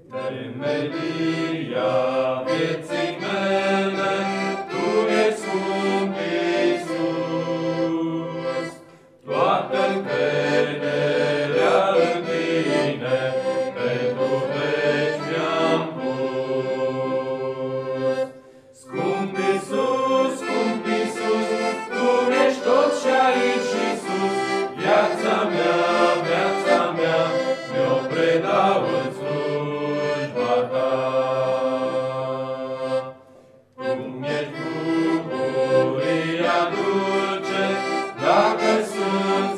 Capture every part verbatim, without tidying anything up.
Temelia vieții mele, Tu ești scump Iisus. Toată încrederea în Tine, pentru veci mi-am pus. Scump Iisus, scump Iisus, Tu ești tot și aici și sus. Viața mea, viața mea, mi-o predau în slujba Ta. Tu mi-ești bucuria dulce, dacă sunt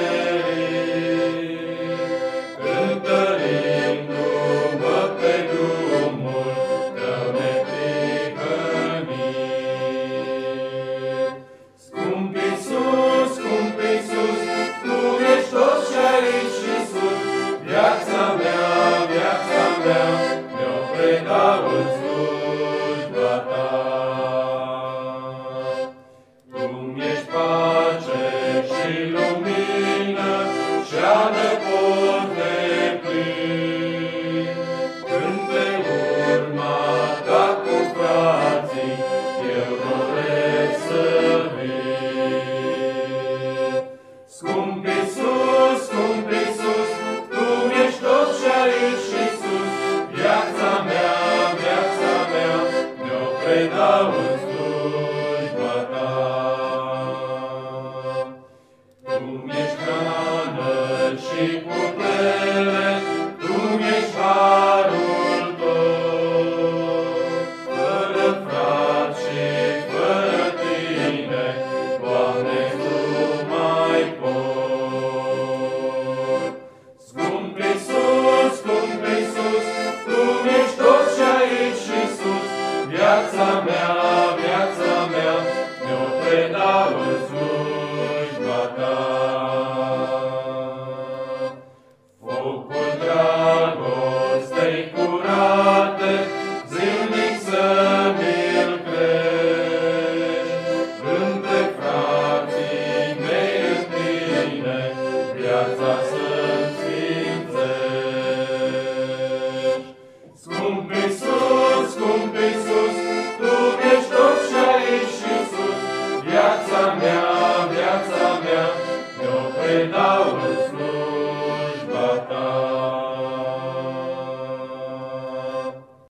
slărit, cântărindu-mă pe drumul Tău neprihănit. Scump Iisus, scump Iisus, Tu ești tot și aici și sus. Viața mea, viața mea, mi-o predau în slujba